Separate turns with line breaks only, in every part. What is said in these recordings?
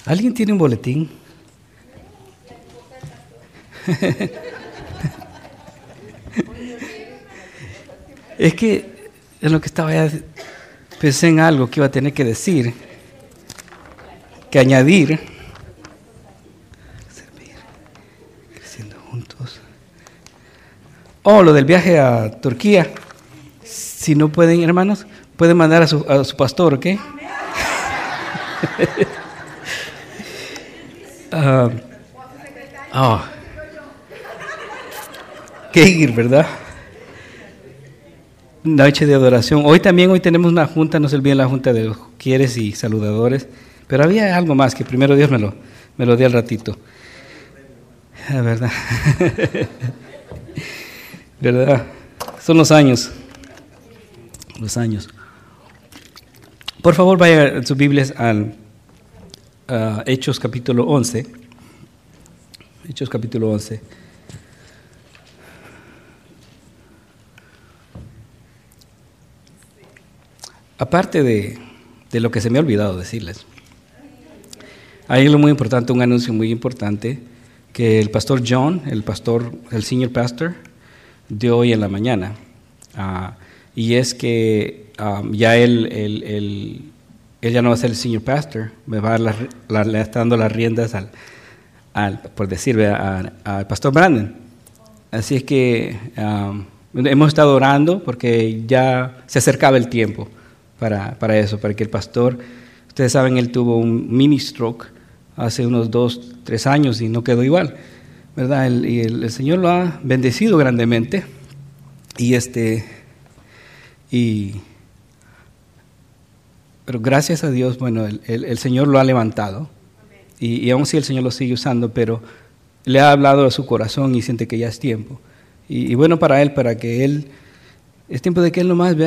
¿Alguien tiene un boletín? Es que en lo que estaba ya pensé en algo que iba a tener que decir, que añadir. Servir, creciendo juntos. Oh, lo del viaje a Turquía. Si no pueden, hermanos, pueden mandar a su pastor, ¿ok? Que ir, ¿verdad? Noche de adoración. Hoy tenemos una junta, no se olviden la junta de los quieres y saludadores. Pero había algo más que primero Dios me lo dio al ratito. La verdad. ¿Verdad? Son los años. Los años. Por favor, vayan sus Biblias al Hechos capítulo 11. Hechos capítulo 11. Aparte de lo que se me ha olvidado decirles, hay algo muy importante, un anuncio muy importante que el pastor John, el senior pastor, dio hoy en la mañana. Y es que ya él ya no va a ser el senior pastor, me va a le está dando las riendas por decirle, al pastor Brandon. Así es que hemos estado orando porque ya se acercaba el tiempo para eso, para que el pastor, ustedes saben, él tuvo un mini stroke hace unos 2-3 años y no quedó igual, ¿verdad? Y el Señor lo ha bendecido grandemente pero gracias a Dios, bueno, el Señor lo ha levantado y aún si el Señor lo sigue usando, pero le ha hablado a su corazón y siente que ya es tiempo. Y bueno para él, es tiempo de que él nomás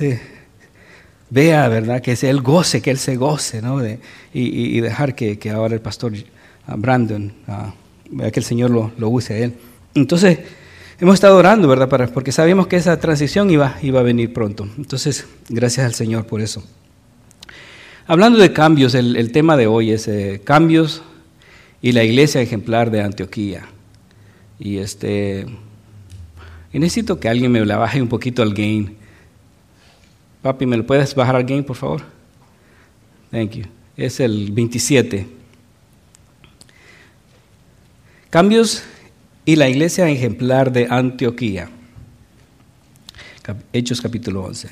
vea, ¿verdad? Que él goce, que él se goce, ¿no? Y dejar que ahora el pastor Brandon, vea que el Señor lo use a él. Entonces, hemos estado orando, ¿verdad? Porque sabíamos que esa transición iba a venir pronto. Entonces, gracias al Señor por eso. Hablando de cambios, el tema de hoy es cambios y la iglesia ejemplar de Antioquía. Y necesito que alguien me la baje un poquito al gain. Papi, ¿me lo puedes bajar al gain, por favor? Thank you. Es el 27. Cambios y la iglesia ejemplar de Antioquía. Hechos capítulo 11.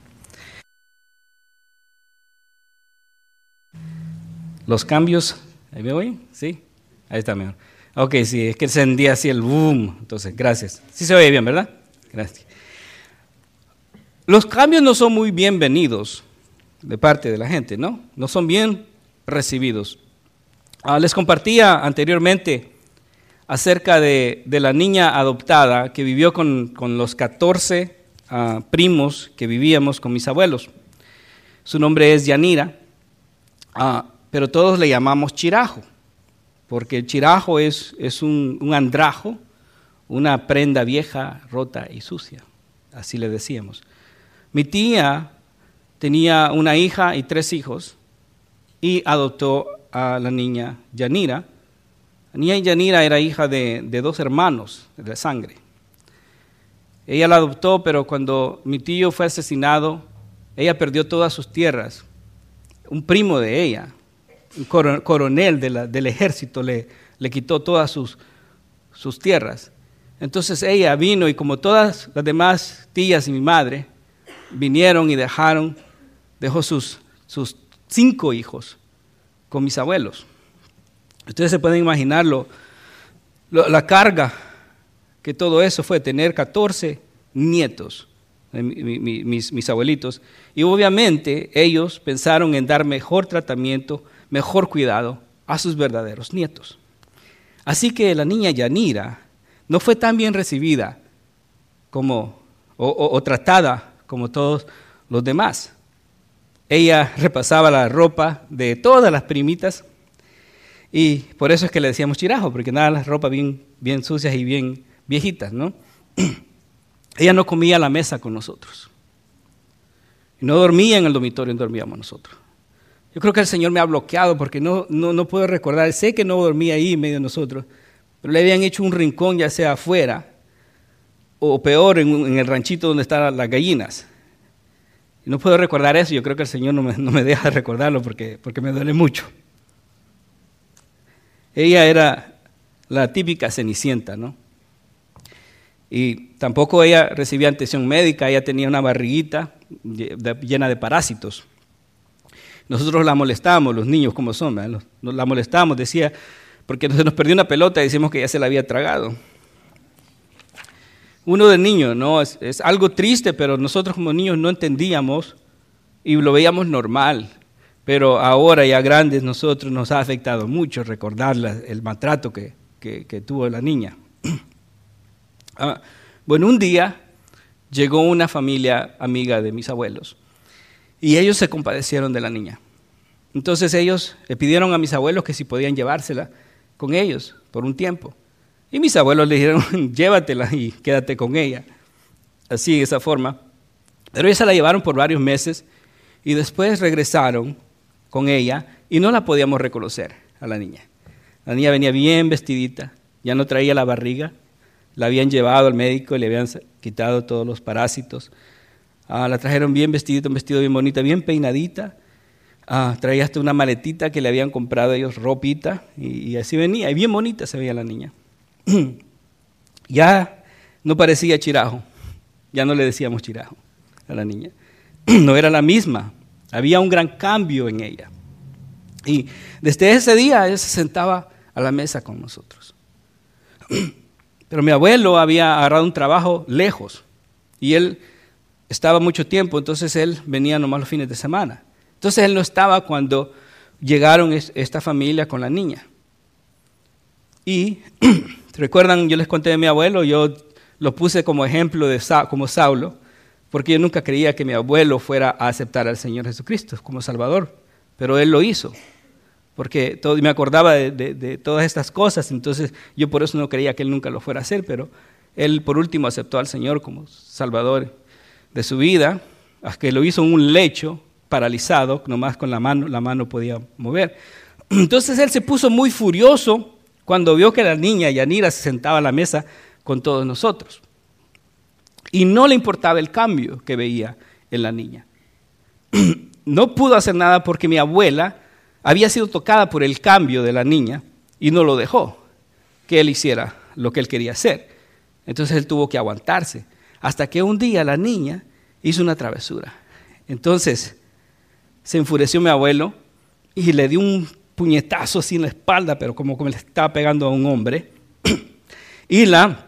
Los cambios, ¿ahí me oyen? ¿Sí? Ahí está mejor. Ok, sí, es que se encendía así el boom. Entonces, gracias. Sí se oye bien, ¿verdad? Gracias. Los cambios no son muy bienvenidos de parte de la gente, ¿no? No son bien recibidos. Les compartía anteriormente acerca de la niña adoptada que vivió con los 14 primos que vivíamos con mis abuelos. Su nombre es Yanira, pero todos le llamamos Chirajo, porque el Chirajo es un andrajo, una prenda vieja, rota y sucia, así le decíamos. Mi tía tenía una hija y 3 hijos y adoptó a la niña Yanira. La niña Yanira era hija de 2 hermanos de sangre. Ella la adoptó, pero cuando mi tío fue asesinado, ella perdió todas sus tierras. Un primo de ella, un coronel del ejército, le quitó todas sus tierras. Entonces ella vino y como todas las demás tías y mi madre, vinieron y dejó sus 5 hijos con mis abuelos. Ustedes se pueden imaginar la carga que todo eso fue, tener 14 nietos, mis abuelitos. Y obviamente ellos pensaron en dar mejor tratamiento, mejor cuidado a sus verdaderos nietos. Así que la niña Yanira no fue tan bien recibida o tratada como todos los demás. Ella repasaba la ropa de todas las primitas y por eso es que le decíamos Chirajo, porque nada, las ropas bien sucias y bien viejitas, ¿no? Ella no comía a la mesa con nosotros. Y no dormía en el dormitorio donde dormíamos nosotros. Yo creo que el Señor me ha bloqueado porque no puedo recordar. Sé que no dormía ahí en medio de nosotros, pero le habían hecho un rincón ya sea afuera o peor en el ranchito donde están las gallinas. Y no puedo recordar eso. Yo creo que el Señor no me deja recordarlo porque me duele mucho. Ella era la típica Cenicienta, ¿no? Y tampoco ella recibía atención médica. Ella tenía una barriguita llena de parásitos. Nosotros la molestábamos, los niños como son, ¿verdad? La molestábamos, decía, porque se nos perdió una pelota y decimos que ya se la había tragado. Uno de niño, ¿no? Es algo triste, pero nosotros como niños no entendíamos y lo veíamos normal. Pero ahora ya grandes nosotros nos ha afectado mucho recordar el maltrato que tuvo la niña. Bueno, un día llegó una familia amiga de mis abuelos y ellos se compadecieron de la niña. Entonces ellos le pidieron a mis abuelos que si podían llevársela con ellos por un tiempo. Y mis abuelos le dijeron, llévatela y quédate con ella. Así, de esa forma. Pero ellos se la llevaron por varios meses y después regresaron con ella y no la podíamos reconocer a la niña. La niña venía bien vestidita, ya no traía la barriga, la habían llevado al médico y le habían quitado todos los parásitos. La trajeron bien vestidita, un vestido bien bonita, bien peinadita. Traía hasta una maletita que le habían comprado ellos, ropita, y así venía, y bien bonita se veía la niña. Ya no parecía Chirajo, ya no le decíamos Chirajo a la niña. No era la misma, había un gran cambio en ella. Y desde ese día ella se sentaba a la mesa con nosotros. Pero mi abuelo había agarrado un trabajo lejos y él estaba mucho tiempo, entonces él venía nomás los fines de semana. Entonces él no estaba cuando llegaron esta familia con la niña. Y recuerdan, yo les conté de mi abuelo, yo lo puse como ejemplo como Saulo, porque yo nunca creía que mi abuelo fuera a aceptar al Señor Jesucristo como Salvador, pero él lo hizo, porque me acordaba de todas estas cosas, entonces yo por eso no creía que él nunca lo fuera a hacer, pero él por último aceptó al Señor como Salvador de su vida, hasta que lo hizo en un lecho, paralizado, nomás con la mano podía mover. Entonces él se puso muy furioso cuando vio que la niña Yanira se sentaba a la mesa con todos nosotros. Y no le importaba el cambio que veía en la niña. No pudo hacer nada porque mi abuela había sido tocada por el cambio de la niña y no lo dejó que él hiciera lo que él quería hacer. Entonces él tuvo que aguantarse hasta que un día la niña hizo una travesura. Entonces se enfureció mi abuelo y le dio un puñetazo así en la espalda, pero como le estaba pegando a un hombre. Y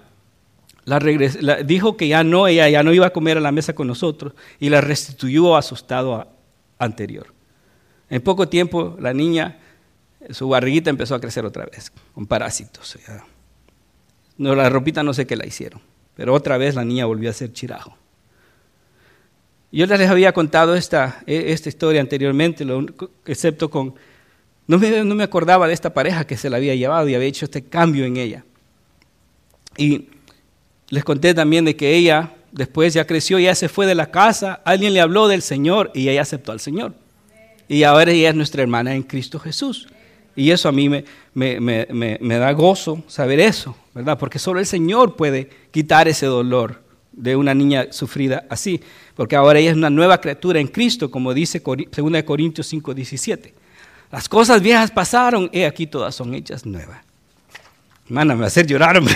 dijo que ella ya no iba a comer a la mesa con nosotros y la restituyó a su estado anterior. En poco tiempo la niña, su barriguita empezó a crecer otra vez, con parásitos. No, la ropita no sé qué la hicieron, pero otra vez la niña volvió a ser Chirajo. Yo les había contado esta historia anteriormente, excepto con... No me acordaba de esta pareja que se la había llevado y había hecho este cambio en ella. Y les conté también de que ella, después ya creció, ya se fue de la casa, alguien le habló del Señor y ella aceptó al Señor. Y ahora ella es nuestra hermana en Cristo Jesús. Y eso a mí me da gozo saber eso, ¿verdad? Porque solo el Señor puede quitar ese dolor de una niña sufrida así, porque ahora ella es una nueva criatura en Cristo, como dice 2 Corintios 5:17. Las cosas viejas pasaron, y aquí todas son hechas nuevas. Hermana, me va a hacer llorar, hombre.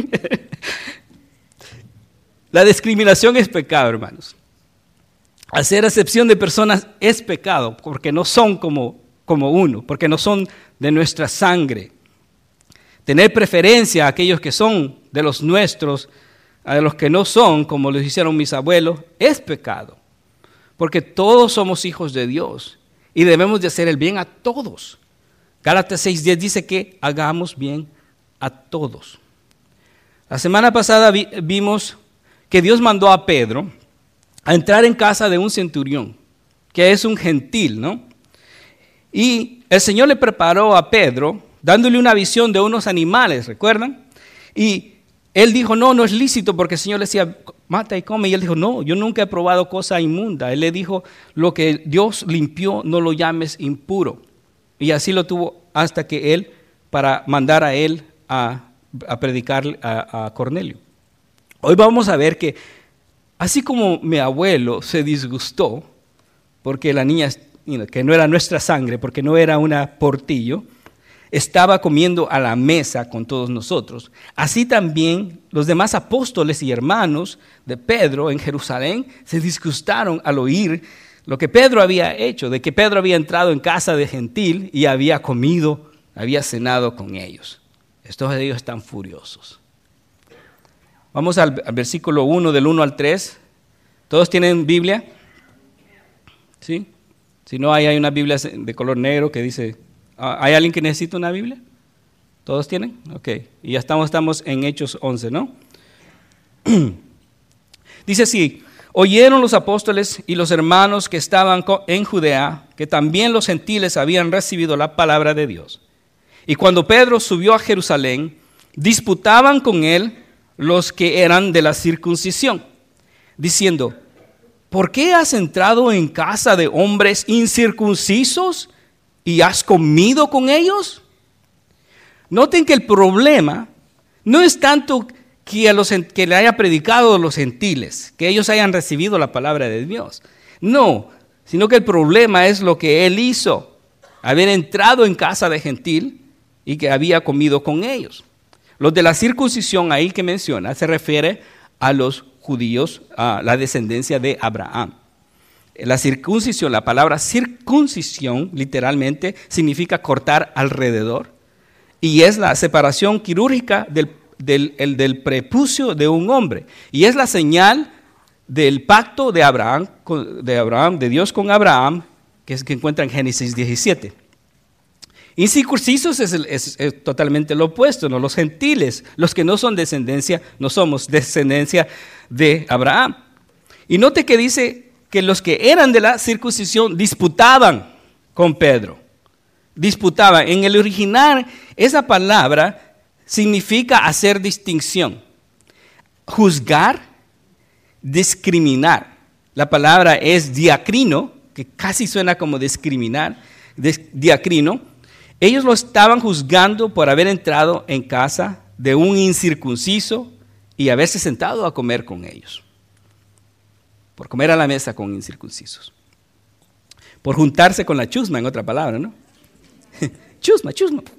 La discriminación es pecado, hermanos. Hacer acepción de personas es pecado, porque no son como uno, porque no son de nuestra sangre. Tener preferencia a aquellos que son de los nuestros, a los que no son, como los hicieron mis abuelos, es pecado. Porque todos somos hijos de Dios y debemos de hacer el bien a todos. Gálatas 6:10 dice que hagamos bien a todos. La semana pasada vimos que Dios mandó a Pedro a entrar en casa de un centurión, que es un gentil, ¿no? Y el Señor le preparó a Pedro, dándole una visión de unos animales, ¿recuerdan? Y él dijo, no es lícito, porque el Señor le decía, mata y come. Y él dijo, no, yo nunca he probado cosa inmunda. Él le dijo, lo que Dios limpió, no lo llames impuro. Y así lo tuvo hasta que él, para mandar a él a predicar a Cornelio. Hoy vamos a ver que, así como mi abuelo se disgustó, porque la niña, que no era nuestra sangre, porque no era una portillo, estaba comiendo a la mesa con todos nosotros. Así también los demás apóstoles y hermanos de Pedro en Jerusalén se disgustaron al oír lo que Pedro había hecho, de que Pedro había entrado en casa de gentil y había comido, había cenado con ellos. Estos de ellos están furiosos. Vamos al versículo 1, del 1 al 3. ¿Todos tienen Biblia? ¿Sí? Si no, hay una Biblia de color negro que dice... ¿Hay alguien que necesita una Biblia? ¿Todos tienen? Ok. Y ya estamos en Hechos 11, ¿no? Dice así: oyeron los apóstoles y los hermanos que estaban en Judea, que también los gentiles habían recibido la palabra de Dios. Y cuando Pedro subió a Jerusalén, disputaban con él los que eran de la circuncisión, diciendo, ¿por qué has entrado en casa de hombres incircuncisos y has comido con ellos? Noten que el problema no es tanto que le haya predicado a los gentiles, que ellos hayan recibido la palabra de Dios. No, sino que el problema es lo que él hizo, haber entrado en casa de gentil y que había comido con ellos. Los de la circuncisión ahí que menciona se refiere a los judíos, a la descendencia de Abraham. La circuncisión, la palabra circuncisión literalmente significa cortar alrededor, y es la separación quirúrgica del prepucio de un hombre, y es la señal del pacto de Abraham, de Dios con Abraham, que encuentra en Génesis 17. Incircuncisos es totalmente lo opuesto, ¿no? Los gentiles, los que no son descendencia, no somos descendencia de Abraham. Y note que dice que los que eran de la circuncisión disputaban con Pedro. Disputaban. En el original, esa palabra significa hacer distinción, juzgar, discriminar. La palabra es diacrino, que casi suena como discriminar, diacrino. Ellos lo estaban juzgando por haber entrado en casa de un incircunciso y haberse sentado a comer con ellos. Por comer a la mesa con incircuncisos. Por juntarse con la chusma, en otra palabra, ¿no? Chusma.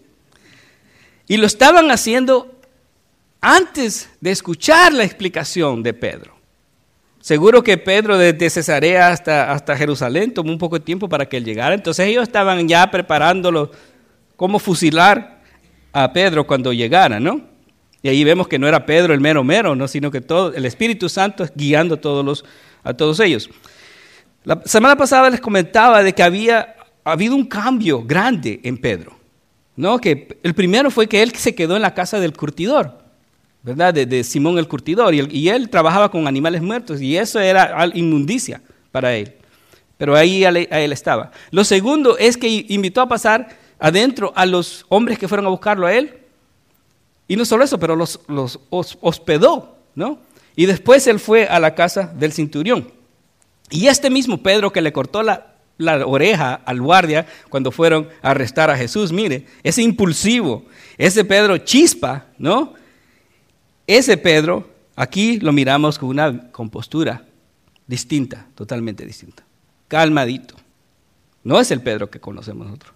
Y lo estaban haciendo antes de escuchar la explicación de Pedro. Seguro que Pedro desde Cesarea hasta Jerusalén tomó un poco de tiempo para que él llegara. Entonces ellos estaban ya preparándolo cómo fusilar a Pedro cuando llegara, ¿no? Y ahí vemos que no era Pedro el mero, ¿no? Sino que todo el Espíritu Santo guiando a todos ellos. La semana pasada les comentaba de que había habido un cambio grande en Pedro, ¿no? Que el primero fue que él se quedó en la casa del curtidor, ¿verdad? De Simón el curtidor, y él trabajaba con animales muertos, y eso era inmundicia para él. Pero ahí él estaba. Lo segundo es que invitó a pasar adentro a los hombres que fueron a buscarlo a él, y no solo eso, pero los hospedó, ¿no? Y después él fue a la casa del centurión. Y este mismo Pedro que le cortó la oreja al guardia cuando fueron a arrestar a Jesús, mire, ese impulsivo, ese Pedro chispa, ¿no? Ese Pedro, aquí lo miramos con una compostura distinta, totalmente distinta, calmadito. No es el Pedro que conocemos nosotros.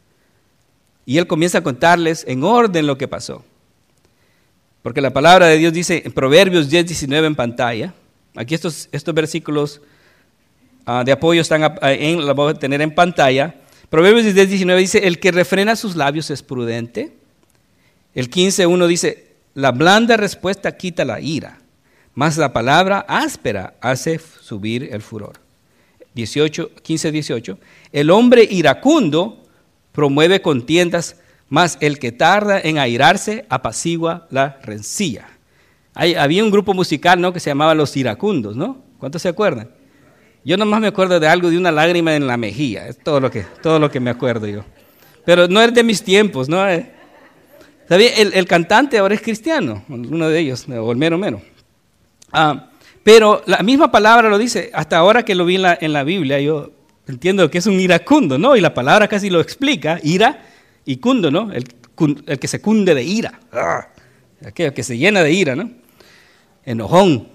Y él comienza a contarles en orden lo que pasó. Porque la palabra de Dios dice en Proverbios 10:19 en pantalla. Aquí estos versículos de apoyo la voy a tener en pantalla. Proverbios 10:19 dice, el que refrena sus labios es prudente. El 15:1 dice, la blanda respuesta quita la ira, mas la palabra áspera hace subir el furor. 15:18, el hombre iracundo promueve contiendas, mas el que tarda en airarse apacigua la rencilla. Había un grupo musical, ¿no?, que se llamaba Los Iracundos, ¿no? ¿Cuántos se acuerdan? Yo nomás me acuerdo de algo de una lágrima en la mejilla, es todo lo que me acuerdo yo. Pero no es de mis tiempos, ¿no? ¿Sabía? El cantante ahora es cristiano, uno de ellos, o el mero mero. Pero la misma palabra lo dice, hasta ahora que lo vi en la Biblia, yo entiendo que es un iracundo, ¿no? Y la palabra casi lo explica, ira y cundo, ¿no? El que se cunde de ira, aquel que se llena de ira, ¿no? Enojón.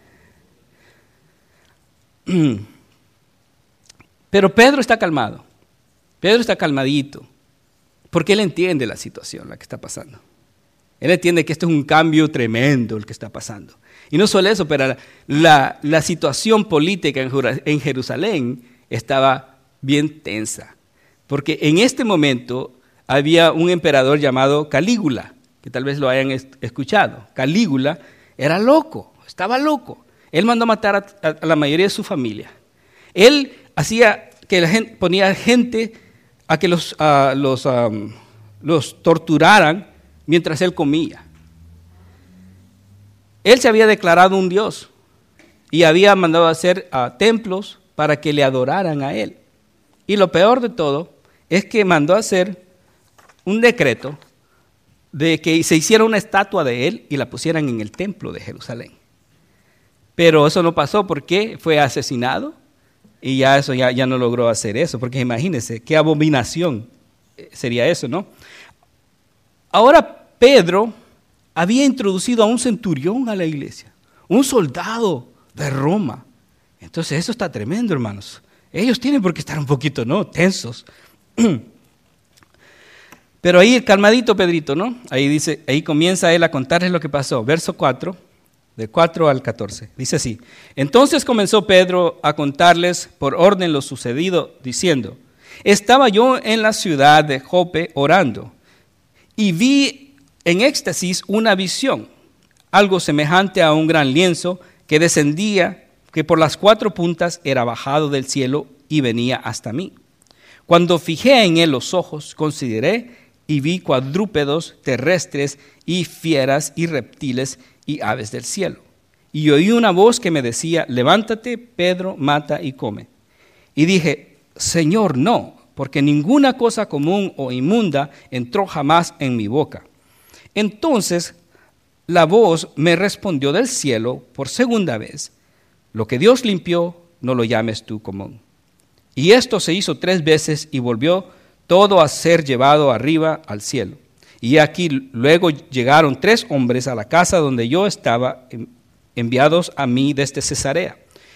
Pero Pedro está calmado, Pedro está calmadito, porque él entiende la situación, la que está pasando. Él entiende que esto es un cambio tremendo el que está pasando. Y no solo eso, pero la situación política en Jerusalén estaba bien tensa. Porque en este momento había un emperador llamado Calígula, que tal vez lo hayan escuchado. Calígula era loco, estaba loco. Él mandó a matar a la mayoría de su familia. Él hacía que la gente, ponía gente a que los torturaran mientras él comía. Él se había declarado un Dios y había mandado a hacer templos para que le adoraran a él. Y lo peor de todo es que mandó a hacer un decreto de que se hiciera una estatua de él y la pusieran en el templo de Jerusalén. Pero eso no pasó porque fue asesinado y ya no logró hacer eso, porque imagínense qué abominación sería eso, ¿no? Ahora Pedro había introducido a un centurión a la iglesia, un soldado de Roma. Entonces eso está tremendo, hermanos. Ellos tienen por qué estar un poquito, ¿no?, tensos. Pero ahí calmadito Pedrito, ¿no? Ahí comienza él a contarles lo que pasó. Verso 4, de 4 al 14. Dice así: Entonces comenzó Pedro a contarles por orden lo sucedido, diciendo: Estaba yo en la ciudad de Jope orando, y vi en éxtasis una visión, algo semejante a un gran lienzo que descendía, que por las 4 puntas era bajado del cielo y venía hasta mí. Cuando fijé en él los ojos, consideré y vi cuadrúpedos terrestres y fieras y reptiles y aves del cielo. Y oí una voz que me decía: Levántate, Pedro, mata y come. Y dije: Señor, no, porque ninguna cosa común o inmunda entró jamás en mi boca. Entonces la voz me respondió del cielo por segunda vez: Lo que Dios limpió, no lo llames tú común. Y esto se hizo 3 veces y volvió todo a ser llevado arriba al cielo. Y aquí luego llegaron 3 hombres a la casa donde yo estaba, enviados a mí desde Cesarea.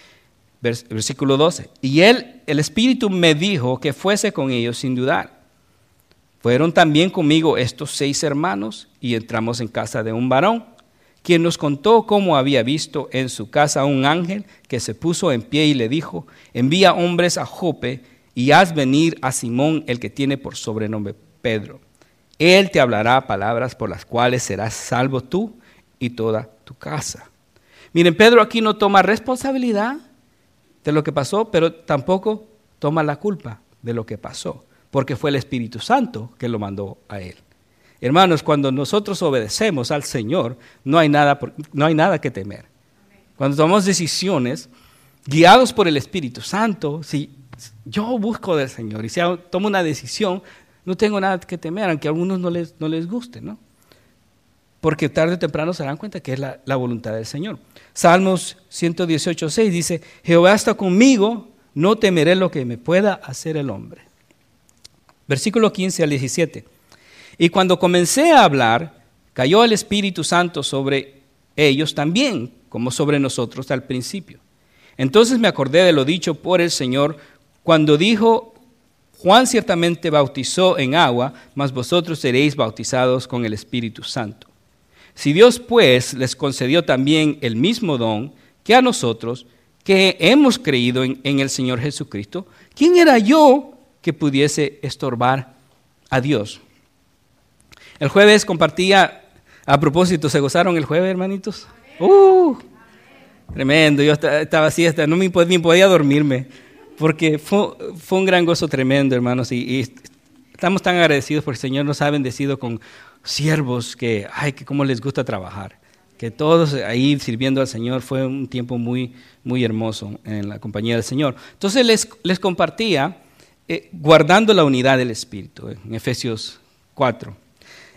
Versículo 12. Y el Espíritu me dijo que fuese con ellos sin dudar. Fueron también conmigo estos 6 hermanos y entramos en casa de un varón, quien nos contó cómo había visto en su casa a un ángel que se puso en pie y le dijo: Envía hombres a Jope y haz venir a Simón, el que tiene por sobrenombre Pedro. Él te hablará palabras por las cuales serás salvo tú y toda tu casa. Miren, Pedro aquí no toma responsabilidad de lo que pasó, pero tampoco toma la culpa de lo que pasó, porque fue el Espíritu Santo que lo mandó a él. Hermanos, cuando nosotros obedecemos al Señor, no hay nada que temer. Cuando tomamos decisiones guiados por el Espíritu Santo, si yo busco del Señor y si tomo una decisión, no tengo nada que temer, aunque a algunos no les guste, ¿no? Porque tarde o temprano se darán cuenta que es la voluntad del Señor. Salmos 118:6 dice: Jehová está conmigo, no temeré lo que me pueda hacer el hombre. Versículo 15 al 17. Y cuando comencé a hablar, cayó el Espíritu Santo sobre ellos también, como sobre nosotros al principio. Entonces me acordé de lo dicho por el Señor cuando dijo: Juan ciertamente bautizó en agua, mas vosotros seréis bautizados con el Espíritu Santo. Si Dios pues les concedió también el mismo don que a nosotros, que hemos creído en el Señor Jesucristo, ¿quién era yo que pudiese estorbar a Dios? El jueves compartía, a propósito, ¿se gozaron el jueves, hermanitos? Tremendo, yo estaba así, hasta no me podía dormirme, porque fue un gran gozo tremendo, hermanos, y estamos tan agradecidos porque el Señor nos ha bendecido con siervos que cómo les gusta trabajar, que todos ahí sirviendo al Señor. Fue un tiempo muy, muy hermoso en la compañía del Señor. Entonces les compartía guardando la unidad del Espíritu, en Efesios 4.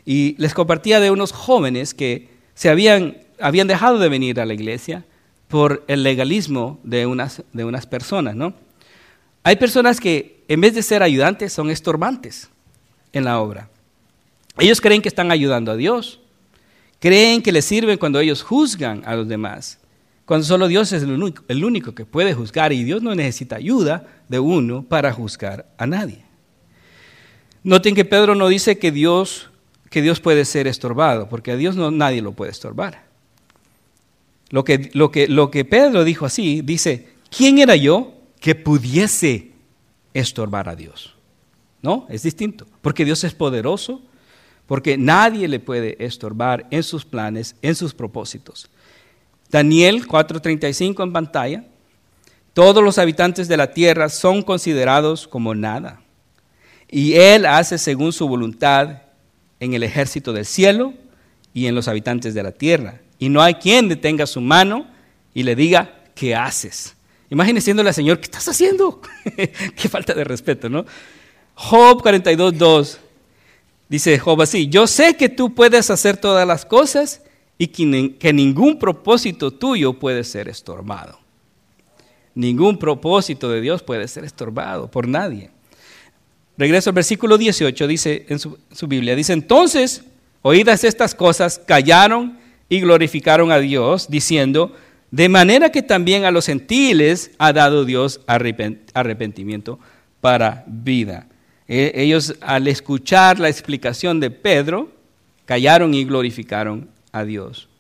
y les compartía de unos jóvenes que se habían dejado de venir a la iglesia por el legalismo de unas personas, ¿no? Hay personas que en vez de ser ayudantes son estorbantes en la obra. Ellos creen que están ayudando a Dios, creen que les sirven cuando ellos juzgan a los demás, cuando solo Dios es el único que puede juzgar y Dios no necesita ayuda de uno para juzgar a nadie. Noten que Pedro no dice que Dios puede ser estorbado, porque a Dios nadie lo puede estorbar. Lo que Pedro dijo así, dice, ¿quién era yo que pudiese estorbar a Dios? No, es distinto, porque Dios es poderoso, porque nadie le puede estorbar en sus planes, en sus propósitos. Daniel 4:35 en pantalla, todos los habitantes de la tierra son considerados como nada, y Él hace según su voluntad en el ejército del cielo y en los habitantes de la tierra. Y no hay quien detenga su mano y le diga, ¿qué haces? Imagínese diciéndole al Señor, ¿qué estás haciendo? Qué falta de respeto, ¿no? Job 42:2 dice Job así, yo sé que tú puedes hacer todas las cosas y que ningún propósito tuyo puede ser estorbado. Ningún propósito de Dios puede ser estorbado por nadie. Regreso al versículo 18, dice en su Biblia, dice, entonces, oídas estas cosas, callaron y glorificaron a Dios, diciendo, de manera que también a los gentiles ha dado Dios arrepentimiento para vida. Ellos, al escuchar la explicación de Pedro, callaron y glorificaron a Dios.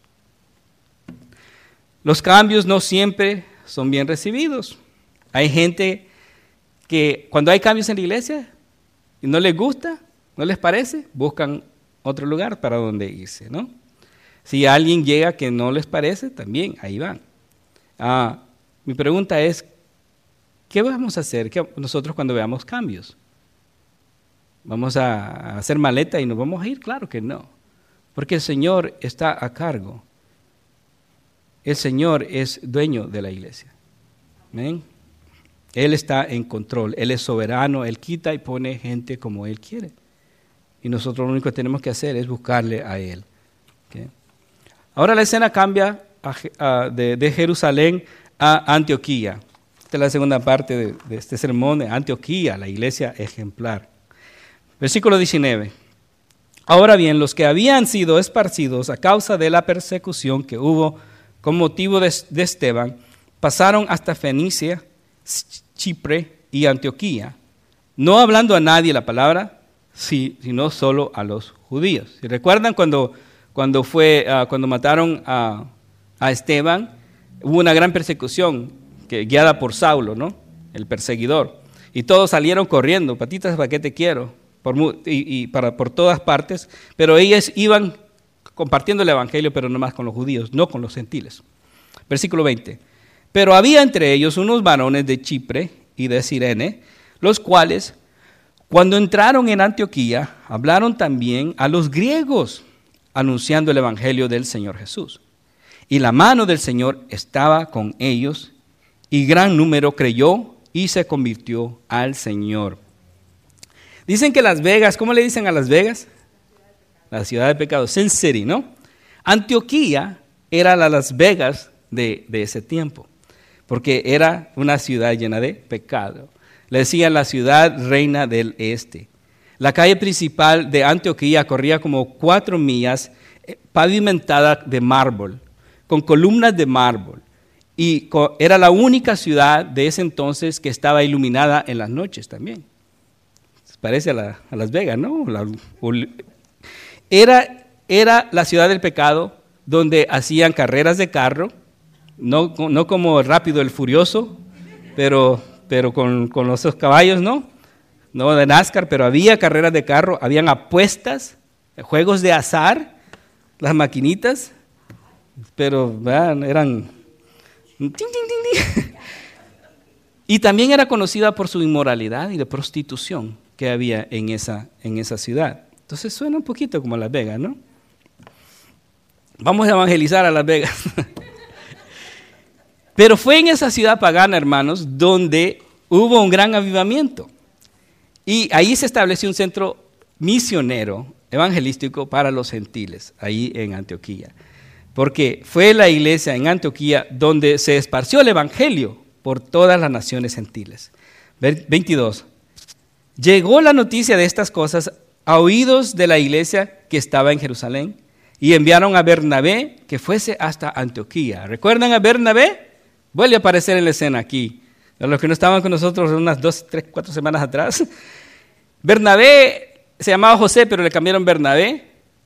Los cambios no siempre son bien recibidos. Hay gente que cuando hay cambios en la iglesia y no les gusta, no les parece, buscan otro lugar para donde irse, ¿no? Si alguien llega que no les parece, también ahí van. Mi pregunta es, ¿qué vamos a hacer nosotros cuando veamos cambios? ¿Vamos a hacer maleta y nos vamos a ir? Claro que no, porque el Señor está a cargo. El Señor es dueño de la iglesia. ¿Amén? Él está en control, Él es soberano, Él quita y pone gente como Él quiere. Y nosotros lo único que tenemos que hacer es buscarle a Él. ¿Okay? Ahora la escena cambia de Jerusalén a Antioquía. Esta es la segunda parte de este sermón de Antioquía, la iglesia ejemplar. Versículo 19. Ahora bien, los que habían sido esparcidos a causa de la persecución que hubo con motivo de Esteban, pasaron hasta Fenicia, Chipre y Antioquía, no hablando a nadie la palabra, sino solo a los judíos. ¿Y recuerdan cuando mataron a Esteban? Hubo una gran persecución guiada por Saulo, ¿no? El perseguidor. Y todos salieron corriendo, patitas, ¿para qué te quiero? Por todas partes, pero ellos iban compartiendo el evangelio, pero no más con los judíos, no con los gentiles. Versículo 20. Pero había entre ellos unos varones de Chipre y de Cirene, los cuales, cuando entraron en Antioquía, hablaron también a los griegos, anunciando el evangelio del Señor Jesús. Y la mano del Señor estaba con ellos, y gran número creyó y se convirtió al Señor. Dicen que Las Vegas, ¿cómo le dicen a Las Vegas? La ciudad de pecado, Sin City, ¿no? Antioquía era la Las Vegas de ese tiempo, porque era una ciudad llena de pecado. Le decían la ciudad reina del este. La calle principal de Antioquía corría como 4 millas, pavimentada de mármol, con columnas de mármol. Y era la única ciudad de ese entonces que estaba iluminada en las noches también. Parece a Las Vegas, ¿no? Era la ciudad del pecado, donde hacían carreras de carro, no como Rápido el Furioso, pero con los caballos, ¿no? No de NASCAR, pero había carreras de carro, habían apuestas, juegos de azar, las maquinitas, pero eran... Y también era conocida por su inmoralidad y de prostitución que había en esa ciudad. Entonces suena un poquito como Las Vegas, ¿no? Vamos a evangelizar a Las Vegas. Pero fue en esa ciudad pagana, hermanos, donde hubo un gran avivamiento. Y ahí se estableció un centro misionero evangelístico para los gentiles, ahí en Antioquía. Porque fue la iglesia en Antioquía donde se esparció el evangelio por todas las naciones gentiles. 22. Llegó la noticia de estas cosas a oídos de la iglesia que estaba en Jerusalén y enviaron a Bernabé que fuese hasta Antioquía. ¿Recuerdan a Bernabé? Vuelve a aparecer en la escena aquí. A los que no estaban con nosotros unas 2, 3, 4 semanas atrás. Bernabé se llamaba José, pero le cambiaron Bernabé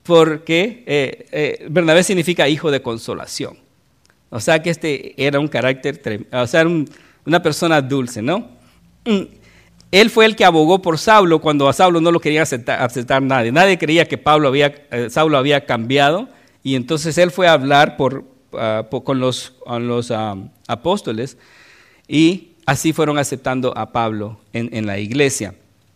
porque Bernabé significa hijo de consolación. O sea que este era un carácter, o sea, era una persona dulce, ¿no? Él fue el que abogó por Saulo cuando a Saulo no lo quería aceptar nadie. Nadie creía que Saulo había cambiado, y entonces él fue a hablar con los apóstoles, y así fueron aceptando a Pablo en la iglesia.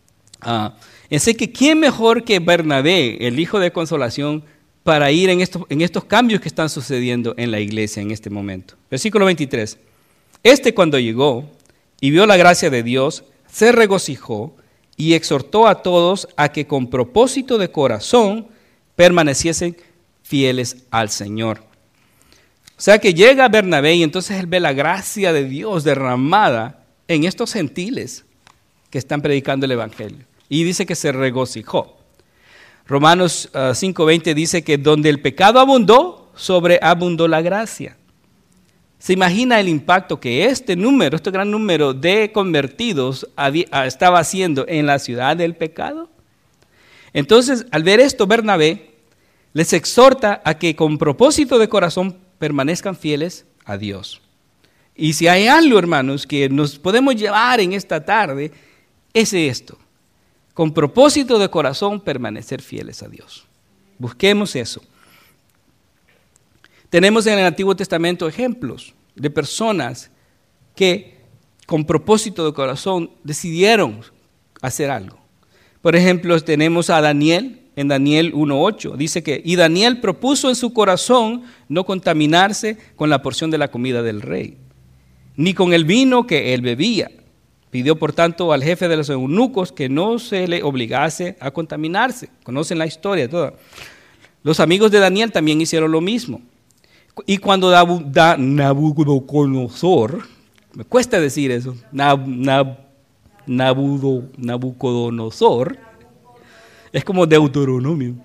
Así que ¿quién mejor que Bernabé, el hijo de consolación, para ir en estos cambios que están sucediendo en la iglesia en este momento? Versículo 23. Cuando llegó y vio la gracia de Dios, se regocijó y exhortó a todos a que con propósito de corazón permaneciesen fieles al Señor. O sea que llega Bernabé y entonces él ve la gracia de Dios derramada en estos gentiles que están predicando el evangelio. Y dice que se regocijó. Romanos 5:20 dice que donde el pecado abundó, sobreabundó la gracia. ¿Se imagina el impacto que este gran número de convertidos estaba haciendo en la ciudad del pecado? Entonces, al ver esto, Bernabé les exhorta a que con propósito de corazón permanezcan fieles a Dios. Y si hay algo, hermanos, que nos podemos llevar en esta tarde, es esto: con propósito de corazón permanecer fieles a Dios. Busquemos eso. Tenemos en el Antiguo Testamento ejemplos de personas que con propósito de corazón decidieron hacer algo. Por ejemplo, tenemos a Daniel, en Daniel 1:8, dice que, y Daniel propuso en su corazón no contaminarse con la porción de la comida del rey, ni con el vino que él bebía. Pidió, por tanto, al jefe de los eunucos que no se le obligase a contaminarse. Conocen la historia toda. Los amigos de Daniel también hicieron lo mismo. Y cuando Nabucodonosor, me cuesta decir eso, Nabucodonosor, es como Deuteronomio,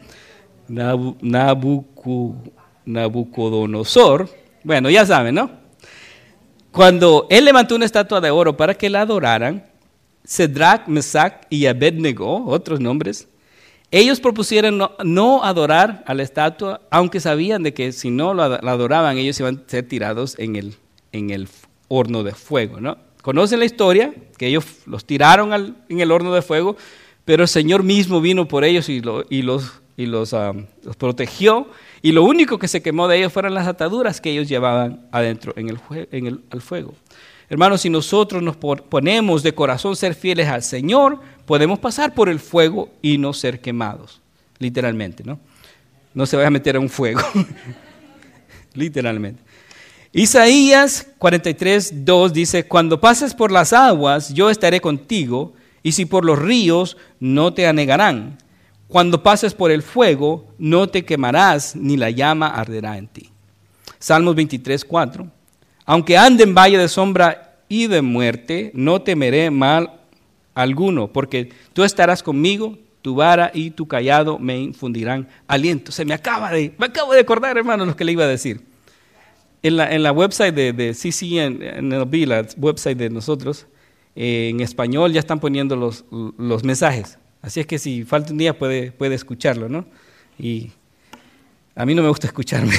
Nabucodonosor, bueno, ya saben, ¿no? Cuando él levantó una estatua de oro para que la adoraran, Sadrach, Mesach y Abednego, otros nombres, ellos propusieron no adorar a la estatua, aunque sabían de que si no la adoraban, ellos iban a ser tirados en el horno de fuego, ¿no? ¿Conocen la historia? Que ellos los tiraron en el horno de fuego, pero el Señor mismo vino por ellos y los protegió, y lo único que se quemó de ellos fueron las ataduras que ellos llevaban adentro al fuego. Hermanos, si nosotros nos ponemos de corazón ser fieles al Señor, podemos pasar por el fuego y no ser quemados, literalmente, ¿no? No se vaya a meter a un fuego, literalmente. Isaías 43:2 dice, cuando pases por las aguas, yo estaré contigo, y si por los ríos, no te anegarán. Cuando pases por el fuego, no te quemarás, ni la llama arderá en ti. Salmos 23:4. Aunque ande en valle de sombra y de muerte, no temeré mal alguno, porque tú estarás conmigo, tu vara y tu cayado me infundirán aliento. Me acabo de acordar, hermanos, lo que le iba a decir. En la website de CCNLB, la website de nosotros, en español ya están poniendo los mensajes. Así es que si falta un día puede escucharlo, ¿no? Y a mí no me gusta escucharme.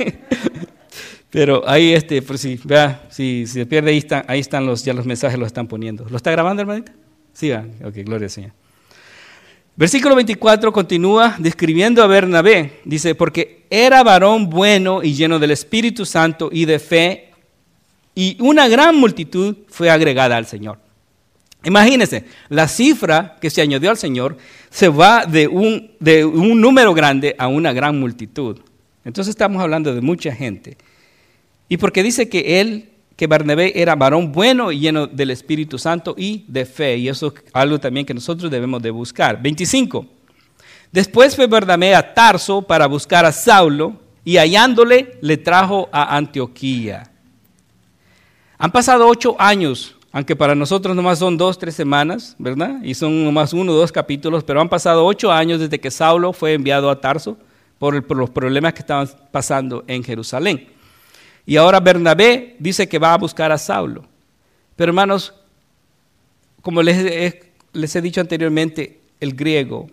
Pero ahí, por si se pierde, ahí están ya los mensajes, los están poniendo. ¿Lo está grabando, hermanita? Sí, va. Ok, gloria al Señor. Versículo 24 continúa describiendo a Bernabé. Dice, porque era varón bueno y lleno del Espíritu Santo y de fe, y una gran multitud fue agregada al Señor. Imagínense, la cifra que se añadió al Señor se va de un número grande a una gran multitud. Entonces estamos hablando de mucha gente. Y porque dice que Bernabé era varón bueno y lleno del Espíritu Santo y de fe. Y eso es algo también que nosotros debemos de buscar. 25. Después fue Bernabé a Tarso para buscar a Saulo y hallándole le trajo a Antioquía. Han pasado 8 años, aunque para nosotros nomás son 2, 3 semanas, ¿verdad? Y son nomás 1 o 2 capítulos, pero han pasado 8 años desde que Saulo fue enviado a Tarso por los problemas que estaban pasando en Jerusalén. Y ahora Bernabé dice que va a buscar a Saulo. Pero hermanos, como les he dicho anteriormente, el griego,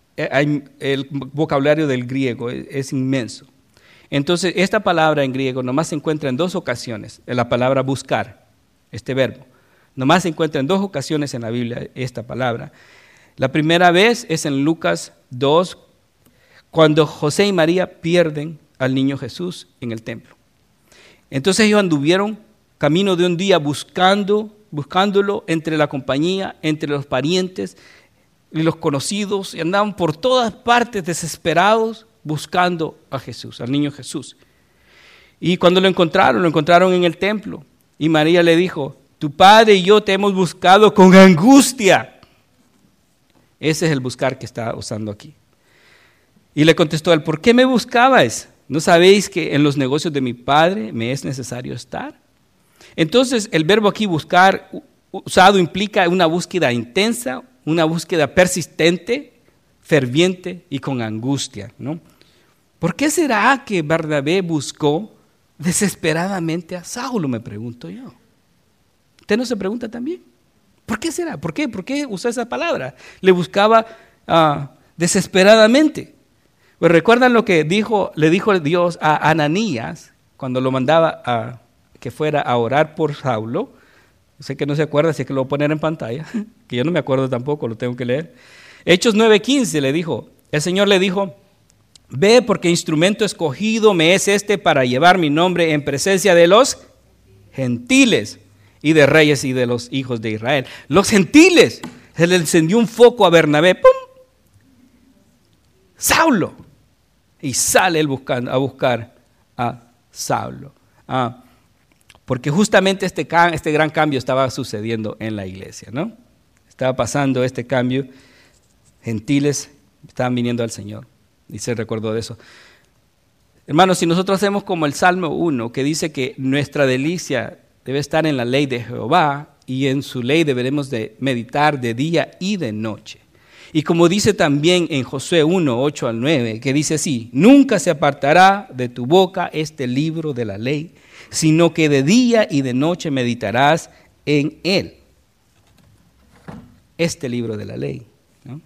el vocabulario del griego es inmenso. Entonces, esta palabra en griego nomás se encuentra en 2 ocasiones, en la palabra buscar, este verbo. Nomás se encuentra en 2 ocasiones en la Biblia esta palabra. La primera vez es en Lucas 2, cuando José y María pierden al niño Jesús en el templo. Entonces ellos anduvieron camino de un día buscándolo entre la compañía, entre los parientes y los conocidos, y andaban por todas partes desesperados buscando a Jesús, al niño Jesús. Y cuando lo encontraron en el templo. Y María le dijo, tu padre y yo te hemos buscado con angustia. Ese es el buscar que está usando aquí. Y le contestó él, ¿por qué me buscabais? ¿No sabéis que en los negocios de mi padre me es necesario estar? Entonces, el verbo aquí buscar usado implica una búsqueda intensa, una búsqueda persistente, ferviente y con angustia, ¿no? ¿Por qué será que Bernabé buscó desesperadamente a Saulo, me pregunto yo? ¿Usted no se pregunta también? ¿Por qué será? ¿Por qué usó esa palabra? Le buscaba desesperadamente. Pues recuerdan lo que le dijo Dios a Ananías cuando lo mandaba a que fuera a orar por Saulo. Sé que no se acuerda, así que lo voy a poner en pantalla, que yo no me acuerdo tampoco, lo tengo que leer. Hechos 9:15 le dijo, el Señor le dijo, ve porque instrumento escogido me es este para llevar mi nombre en presencia de los gentiles y de reyes y de los hijos de Israel. Los gentiles, se le encendió un foco a Bernabé, ¡pum! Saulo. Y sale él a buscar a Saulo. Porque justamente este gran cambio estaba sucediendo en la iglesia, ¿no? Estaba pasando este cambio. Gentiles estaban viniendo al Señor. Y se recordó de eso. Hermanos, si nosotros hacemos como el Salmo 1, que dice que nuestra delicia debe estar en la ley de Jehová, y en su ley deberemos de meditar de día y de noche. Y como dice también en Josué 1, 8 al 9, que dice así, nunca se apartará de tu boca este libro de la ley, sino que de día y de noche meditarás en él. Este libro de la ley, ¿no?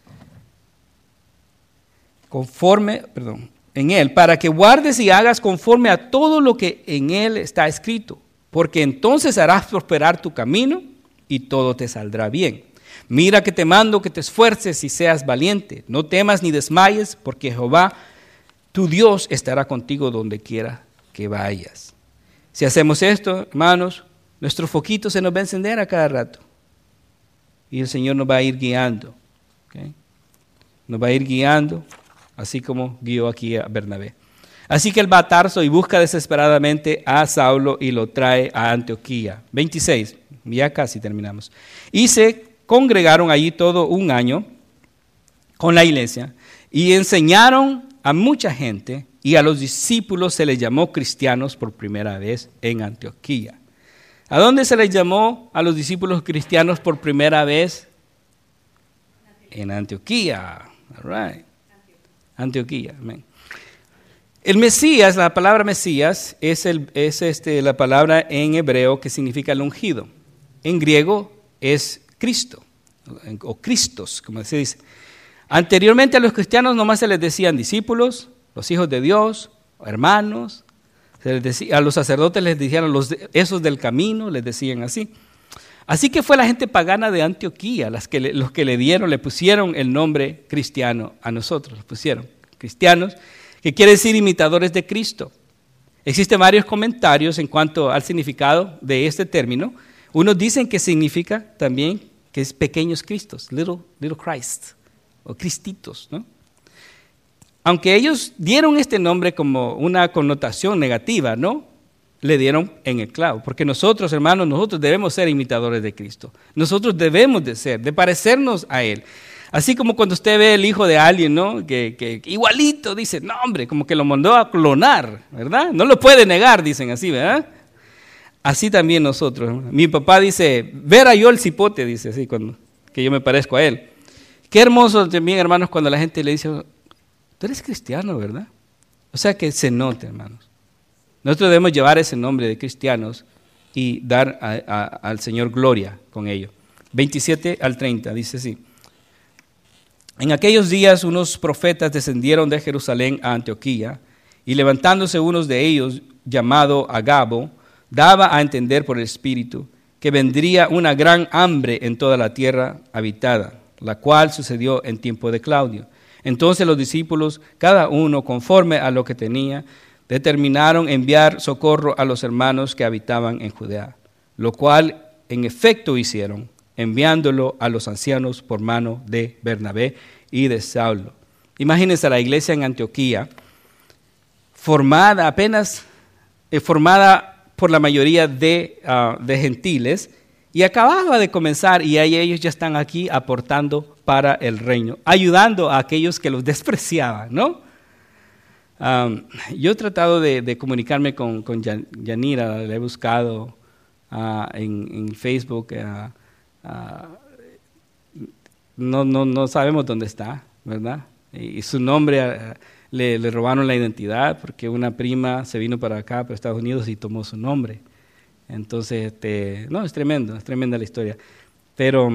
En él, para que guardes y hagas conforme a todo lo que en él está escrito, porque entonces harás prosperar tu camino y todo te saldrá bien. Mira que te mando que te esfuerces y seas valiente, no temas ni desmayes, porque Jehová, tu Dios, estará contigo donde quiera que vayas. Si hacemos esto, hermanos, nuestro foquito se nos va a encender a cada rato. Y el Señor nos va a ir guiando. ¿Okay? Nos va a ir guiando, así como guió aquí a Bernabé. Así que él va a Tarso y busca desesperadamente a Saulo y lo trae a Antioquía. 26, ya casi terminamos. Y se congregaron allí todo un año con la iglesia y enseñaron a mucha gente, y a los discípulos se les llamó cristianos por primera vez en Antioquía. ¿A dónde se les llamó a los discípulos cristianos por primera vez? En Antioquía. All right. Antioquía. Amén. El Mesías, la palabra Mesías, es la palabra en hebreo que significa el ungido. En griego es Cristo, o Cristos, como se dice. Anteriormente a los cristianos nomás se les decían discípulos, los hijos de Dios, hermanos. Se les decía, a los sacerdotes les decían esos del camino, les decían así. Así que fue la gente pagana de Antioquía los que le pusieron el nombre cristiano a nosotros, los pusieron cristianos, que quiere decir imitadores de Cristo. Existen varios comentarios en cuanto al significado de este término. Unos dicen que significa también que es pequeños Cristos, little Christ, o Cristitos, ¿no? Aunque ellos dieron este nombre como una connotación negativa, ¿no? Le dieron en el clavo, porque nosotros, hermanos, nosotros debemos ser imitadores de Cristo. Nosotros debemos de parecernos a Él. Así como cuando usted ve el hijo de alguien, ¿no? Que igualito, dice, no hombre, como que lo mandó a clonar, ¿verdad? No lo puede negar, dicen así, ¿verdad? Así también nosotros. Mi papá dice, ver a yo el cipote, dice así, que yo me parezco a él. Qué hermoso también, hermanos, cuando la gente le dice, tú eres cristiano, ¿verdad? O sea, que se note, hermanos. Nosotros debemos llevar ese nombre de cristianos y dar al Señor gloria con ello. 27 al 30, dice así. En aquellos días unos profetas descendieron de Jerusalén a Antioquía, y levantándose unos de ellos, llamado Agabo, daba a entender por el Espíritu que vendría una gran hambre en toda la tierra habitada, la cual sucedió en tiempo de Claudio. Entonces los discípulos, cada uno conforme a lo que tenía, determinaron enviar socorro a los hermanos que habitaban en Judea, lo cual en efecto hicieron, enviándolo a los ancianos por mano de Bernabé y de Saulo. Imagínense la iglesia en Antioquía, formada por la mayoría de gentiles, y acababa de comenzar, y ahí ellos ya están aquí aportando para el reino, ayudando a aquellos que los despreciaban, ¿no? Yo he tratado de comunicarme con Yanira, la he buscado en Facebook, no sabemos dónde está, ¿verdad? Y su nombre, le robaron la identidad porque una prima se vino para acá, para Estados Unidos, y tomó su nombre. Entonces, es tremenda la historia. Pero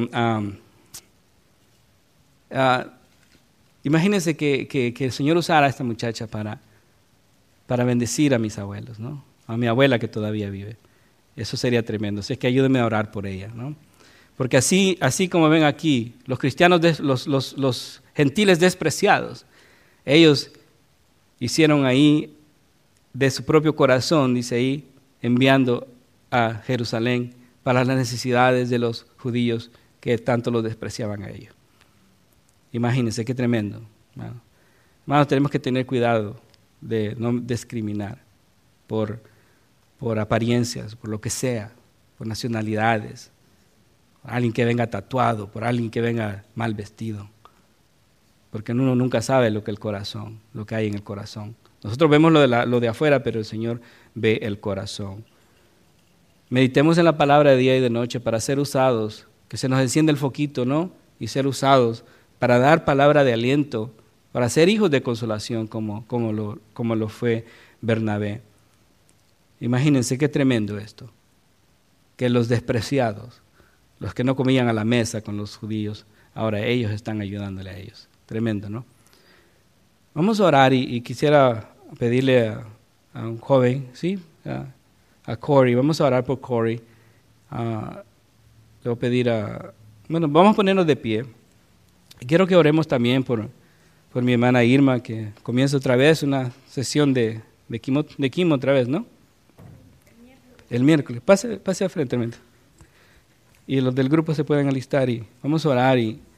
imagínense que el Señor usara a esta muchacha para bendecir a mis abuelos, ¿no? A mi abuela que todavía vive. Eso sería tremendo. Así que ayúdenme a orar por ella, ¿no? Porque así como ven aquí, los cristianos, los gentiles despreciados, ellos hicieron ahí de su propio corazón, dice ahí, enviando a Jerusalén para las necesidades de los judíos que tanto los despreciaban a ellos. Imagínense qué tremendo. Hermanos, tenemos que tener cuidado de no discriminar por apariencias, por lo que sea, por nacionalidades, por alguien que venga tatuado, por alguien que venga mal vestido. Porque uno nunca sabe lo que hay en el corazón. Nosotros vemos lo de afuera, pero el Señor ve el corazón. Meditemos en la palabra de día y de noche para ser usados, que se nos encienda el foquito, ¿no? Y ser usados para dar palabra de aliento, para ser hijos de consolación como lo fue Bernabé. Imagínense qué tremendo esto, que los despreciados, los que no comían a la mesa con los judíos, ahora ellos están ayudándole a ellos. Tremendo, ¿no? Vamos a orar y quisiera pedirle a un joven, ¿sí? A Corey, vamos a orar por Corey. Le voy a pedir vamos a ponernos de pie. Quiero que oremos también por mi hermana Irma, que comienza otra vez una sesión de quimo otra vez, ¿no? El miércoles. Pase al frente, hermano. Y los del grupo se pueden alistar y vamos a orar y